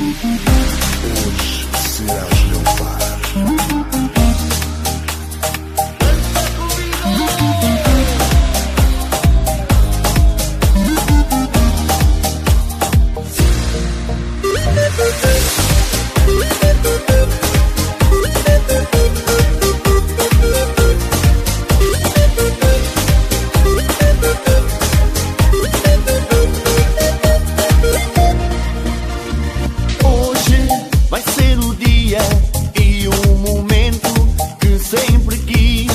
Hoje serás meu par. Vai ser o dia e o momento que sempre quis.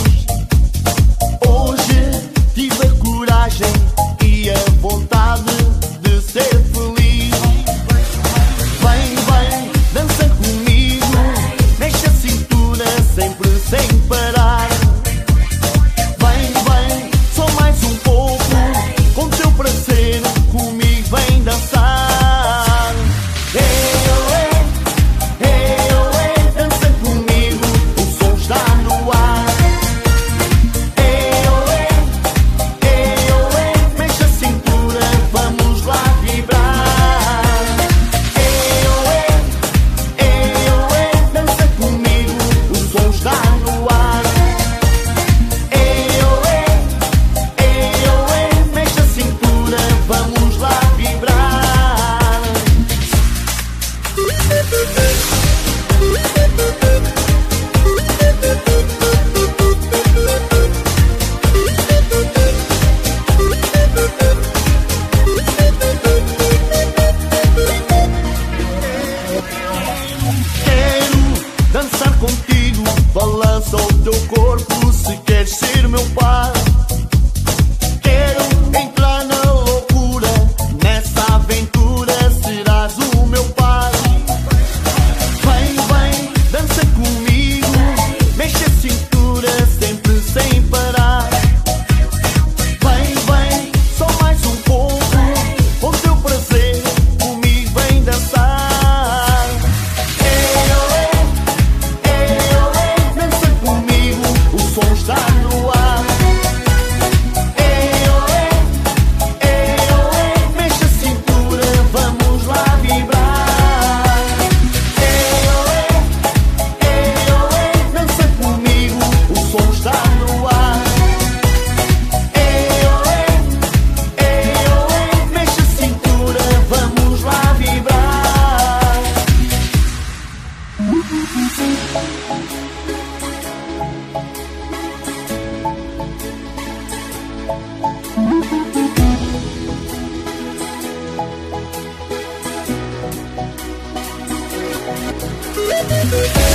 Hoje tive a coragem e a vontade de ser feliz. Vem, vem, dança comigo, mexe a cintura sempre sem parar. Vem, vem, só mais um pouco, com teu prazer comigo vem dançar. Dançar contigo, balança o teu corpo se queres ser meu par. Quero entrar na loucura, nessa aventura serás o meu par. Vem, vem, dança comigo, mexe a cintura sempre sem parar. Vem, vem, só mais um pouco, com teu prazer comigo vem dançar. O som está no ar. Mexe a cintura, vamos lá vibrar. Dança comigo, o som está no ar. Mexe a cintura, vamos lá vibrar. We'll be right back.